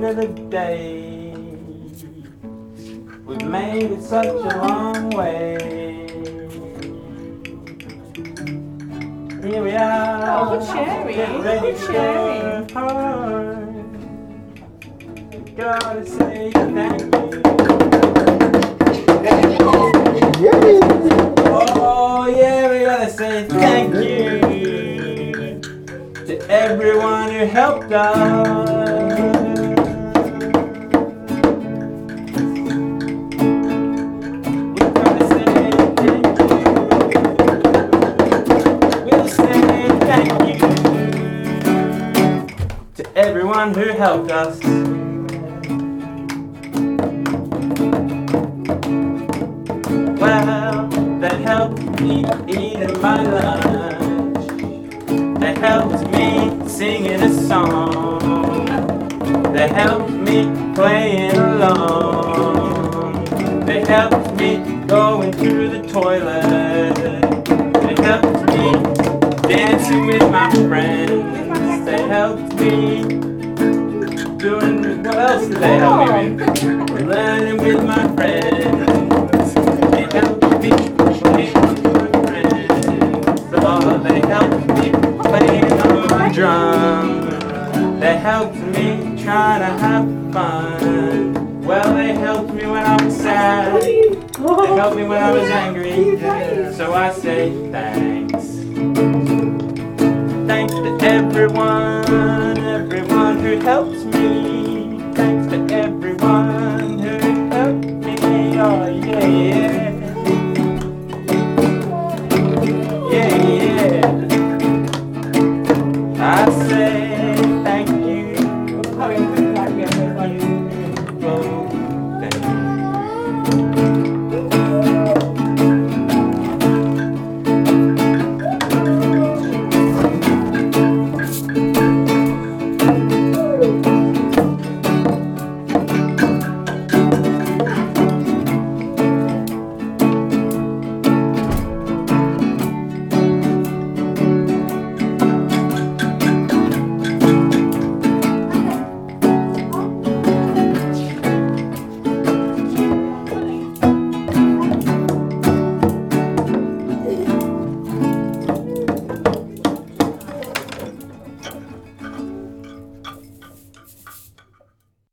of the day, we've made it such a long way. Here we are. Oh, good sharing. Get ready Good to sharing. go home. Gotta say thank you. Oh yeah, we gotta say thank you to everyone who helped us. We gotta say thank you. We'll say thank you to everyone who helped us. Well, they helped me eating my lunch. They helped me singing a song. They helped me playing along. They helped me going to the toilet. They helped me dancing with my friends. They helped me doing, what else did they help me with? Learning with my friends. They helped me playing with my friends. Oh, they helped me playing on the drum. They helped me try to have fun. Well, they helped me when I was sad. They helped me when I was angry. So I say thanks. Thanks to everyone who helped me.